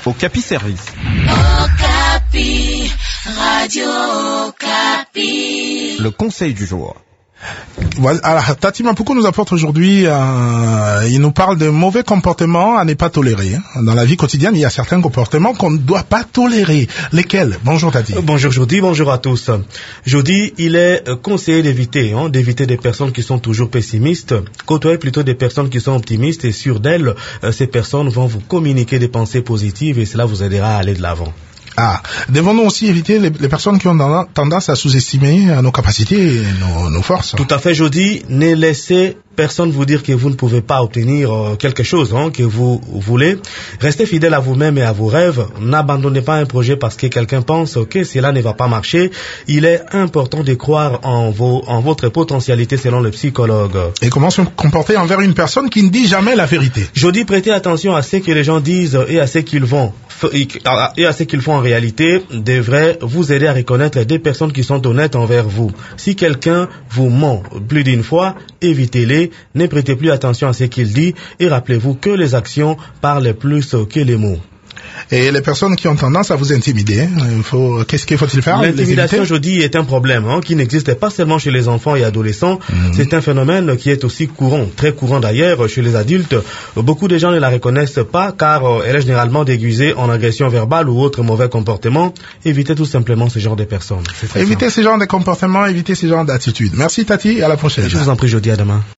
Okapi Service. Okapi, Radio Okapi. Le conseil du jour. Voilà, alors, Tati Mapuko nous apporte aujourd'hui, il nous parle de mauvais comportements à ne pas tolérer. Dans la vie quotidienne, il y a certains comportements qu'on ne doit pas tolérer. Lesquels? Bonjour Tati. Bonjour Jody, bonjour à tous. Jody, il est conseillé d'éviter des personnes qui sont toujours pessimistes, côtoyer plutôt des personnes qui sont optimistes et sûres d'elles. Ces personnes vont vous communiquer des pensées positives et cela vous aidera à aller de l'avant. Devons-nous aussi éviter les personnes qui ont tendance à sous-estimer nos capacités et nos forces? Tout à fait, Jody. Ne laissez personne vous dire que vous ne pouvez pas obtenir quelque chose que vous voulez. Restez fidèle à vous-même et à vos rêves. N'abandonnez pas un projet parce que quelqu'un pense que cela ne va pas marcher. Il est important de croire en votre potentialité selon le psychologue. Et comment se comporter envers une personne qui ne dit jamais la vérité? Jody, prêtez attention à ce que les gens disent et à ce qu'ils font en réalité devrait vous aider à reconnaître des personnes qui sont honnêtes envers vous. Si quelqu'un vous ment plus d'une fois, évitez-les, ne prêtez plus attention à ce qu'il dit et rappelez-vous que les actions parlent plus que les mots. Et les personnes qui ont tendance à vous intimider, qu'est-ce qu'il faut-il faire? L'intimidation, je dis, est un problème qui n'existe pas seulement chez les enfants et adolescents. C'est un phénomène qui est aussi courant, très courant d'ailleurs chez les adultes. Beaucoup de gens ne la reconnaissent pas car elle est généralement déguisée en agression verbale ou autre mauvais comportement. Évitez tout simplement ce genre de personnes. Évitez ce genre de comportement, évitez ce genre d'attitude. Merci Tati, à la prochaine. Je vous en prie, Jody, à demain.